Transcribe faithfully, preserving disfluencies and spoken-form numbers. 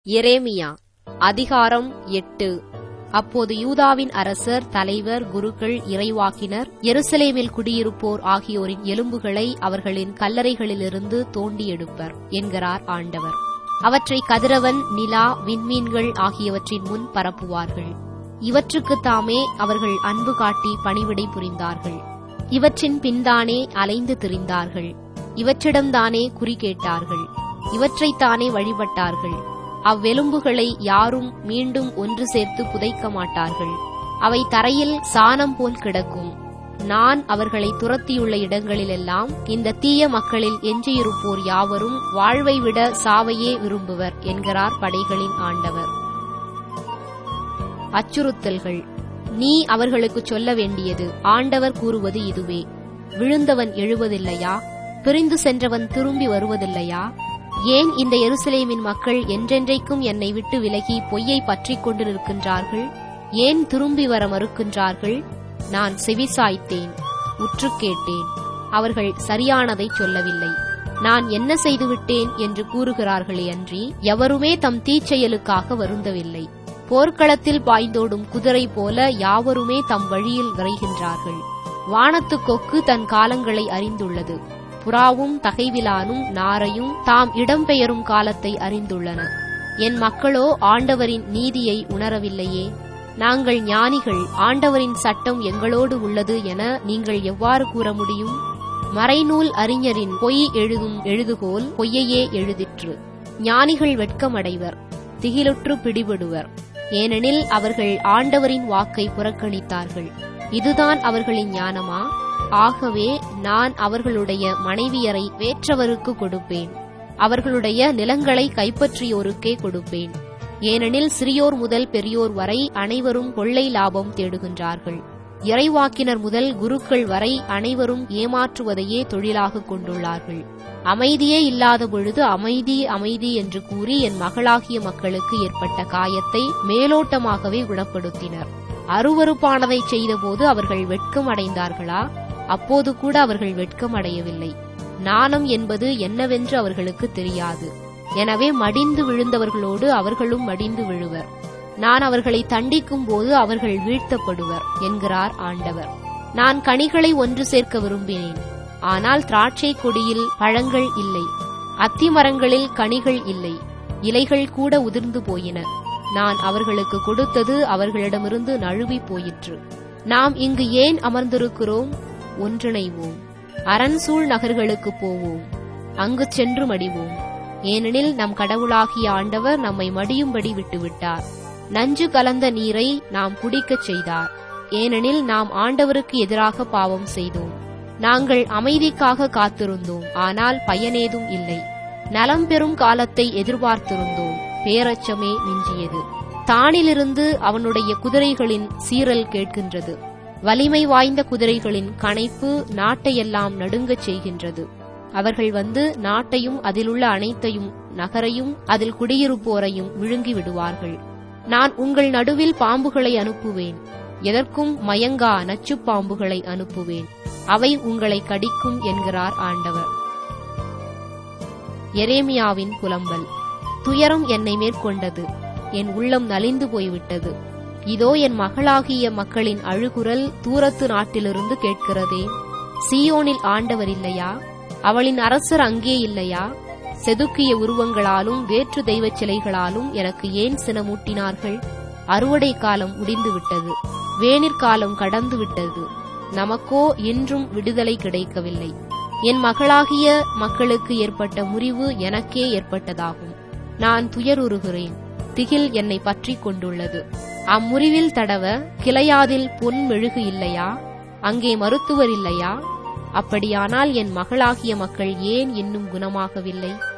எரேமியா அதிகாரம் எட்டு. அப்போது யூதாவின் அரசர், தலைவர், குருக்கள், இறைவாக்கினர், எருசலேமில் குடியிருப்போர் ஆகியோரின் எலும்புகளை அவர்களின் கல்லறைகளிலிருந்து தோண்டி எடுப்பர் என்கிறார் ஆண்டவர். அவற்றை கதிரவன், நிலா, விண்மீன்கள் ஆகியவற்றின் முன் பரப்புவார்கள். இவற்றுக்குத் தாமே அவர்கள் அன்பு காட்டி பணிவிடை புரிந்தார்கள். இவற்றின் பின்தானே அலைந்து திரிந்தார்கள். இவற்றிடம்தானே குறி கேட்டார்கள். இவற்றைத்தானே வழிபட்டார்கள். அவ்வெலும்புகளை யாரும் மீண்டும் ஒன்று சேர்த்து புதைக்க மாட்டார்கள். அவை தரையில் சாணம் போல் கிடக்கும். நான் அவர்களை துரத்தியுள்ள இடங்களிலெல்லாம் இந்த தீய மக்களில் எஞ்சியிருப்போர் யாவரும் வாழ்வை விட சாவையே விரும்புவர் என்கிறார் படைகளின் ஆண்டவர். அச்சுறுத்தல்கள். நீ அவர்களுக்குச் சொல்ல வேண்டியது, ஆண்டவர் கூறுவது இதுவே: விழுந்தவன் எழுவதில்லையா? பிரிந்து சென்றவன் திரும்பி வருவதில்லையா? ஏன் இந்த எருசலேமின் மக்கள் என்றென்றைக்கும் என்னை விட்டு விலகி பொய்யை பற்றிக் கொண்டு நிற்கின்றார்கள்? ஏன் திரும்பி வர மறுக்கின்றார்கள்? நான் செவிசாய்த்தேன், உற்று கேட்டேன். அவர்கள் சரியானதை சொல்லவில்லை. நான் என்ன செய்துவிட்டேன் என்று கூறுகிறார்களே அன்றி எவருமே தம் தீச்செயலுக்காக வருந்தவில்லை. போர்க்களத்தில் பாய்ந்தோடும் குதிரை போல யாவருமே தம் வழியில் விரைகின்றார்கள். வானத்துக் கொக்கு தன் காலங்களை அறிந்துள்ளது. புறாவும் தகைவிலானும் நாரையும் தாம் இடம்பெயரும் காலத்தை அறிந்துள்ளன. என் மக்களோ ஆண்டவரின் நீதியை உணரவில்லையே. நாங்கள் ஞானிகள், ஆண்டவரின் சட்டம் எங்களோடு உள்ளது என நீங்கள் எவ்வாறு கூற முடியும்? மறைநூல் அறிஞரின் பொய் எழுதும் எழுதுகோல் பொய்யையே எழுதிற்று. ஞானிகள் வெட்கமடைவர், திகிலுற்று பிடிபடுவர். ஏனெனில் அவர்கள் ஆண்டவரின் வாக்கை புறக்கணித்தார்கள். இதுதான் அவர்களின் ஞானமா? ஆகவே நான் அவர்களுடைய மனைவியரை வேற்றவருக்கு கொடுப்பேன். அவர்களுடைய நிலங்களை கைப்பற்றியோருக்கே கொடுப்பேன். ஏனெனில் சிறியோர் முதல் பெரியோர் வரை அனைவரும் கொள்ளை லாபம் தேடுகின்றார்கள். இறைவாக்கினர் முதல் குருக்கள் வரை அனைவரும் ஏமாற்றுவதையே தொழிலாக கொண்டுள்ளார்கள். அமைதியே இல்லாத பொழுது அமைதி அமைதி என்று கூறி என் மகளாகிய மக்களுக்கு ஏற்பட்ட காயத்தை மேலோட்டமாகவே குணப்படுத்தினர். அருவருப்பானதை செய்தபோது அவர்கள் வெட்கம் அடைந்தார்களா? அப்போது கூட அவர்கள் வெட்கம் அடையவில்லை. நாணம் என்பது என்னவென்று அவர்களுக்கு தெரியாது. எனவே மடிந்து விழுந்தவர்களோடு அவர்களும் மடிந்து விழுவர். நான் அவர்களை தண்டிக்கும் போது அவர்கள் வீழ்த்தப்படுவர் என்கிறார் ஆண்டவர். நான் கனிகளை ஒன்று சேர்க்க விரும்பினேன், ஆனால் திராட்சை கொடியில் பழங்கள் இல்லை. அத்தி மரங்களில் கனிகள் இல்லை. இலைகள் கூட உதிர்ந்து போயின. நான் அவர்களுக்கு கொடுத்தது அவர்களிடமிருந்து நழுவி போயிற்று. நாம் இங்கு ஏன் அமர்ந்திருக்கிறோம்? ஒன்றிணைவோம். அரண்சூழ் நகர்களுக்கு போவோம். அங்கு சென்று மடிவோம். ஏனெனில் நம் கடவுளாகிய ஆண்டவர் நம்மை மடியும்படி விட்டுவிட்டார். நஞ்சு கலந்த நீரை நாம் குடிக்கச் செய்தார். ஏனெனில் நாம் ஆண்டவருக்கு எதிராக பாவம் செய்தோம். நாங்கள் அமைதிக்காக காத்திருந்தோம், ஆனால் பயனேதும் இல்லை. நலம் பெறும் காலத்தை எதிர்பார்த்திருந்தோம், பேரச்சமே மிஞ்சியது. தானிலிருந்து அவனுடைய குதிரைகளின் சீறல் கேட்கின்றது. வலிமை வாய்ந்த குதிரைகளின் கனைப்பு நாட்டையெல்லாம் நடுங்கச் செய்கின்றது. அவர்கள் வந்து நாட்டையும் அதிலுள்ள அனைத்தையும், நகரையும் அதில் குடியிருப்போரையும் விழுங்கி விடுவார்கள். நான் உங்கள் நடுவில் பாம்புகளை அனுப்புவேன். எதற்கும் மயங்கா நச்சுப் பாம்புகளை அனுப்புவேன். அவை உங்களை கடிக்கும் என்கிறார் ஆண்டவர். எரேமியாவின் புலம்பல். துயரம் என்னை மேற்கொண்டது. என் உள்ளம் நலிந்து போய்விட்டது. இதோ என் மகளாகிய மக்களின் அழுகுரல் தூரத்து நாட்டிலிருந்து கேட்கிறதே. சீயோனில் ஆண்டவர் இல்லையா? அவளின் அரசர் அங்கே இல்லையா? செதுக்கிய உருவங்களாலும் வேற்று தெய்வச் சிலைகளாலும் எனக்கு ஏன் சினமூட்டினார்கள்? அறுவடை காலம் முடிந்துவிட்டது. வேனிற்காலம் கடந்து விட்டது. நமக்கோ இன்றும் விடுதலை கிடைக்கவில்லை. என் மகளாகிய மக்களுக்கு ஏற்பட்ட முறிவு எனக்கே ஏற்பட்டதாகும். நான் துயருறுகிறேன். திகில் என்னை பற்றிக் கொண்டுள்ளது. அம்முறிவில் தடவ கிளையாதில் பொன் மெழுகு இல்லையா? அங்கே மருத்துவர் இல்லையா? அப்படியானால் என் மகளாகிய மக்கள் ஏன் இன்னும் குணமாகவில்லை?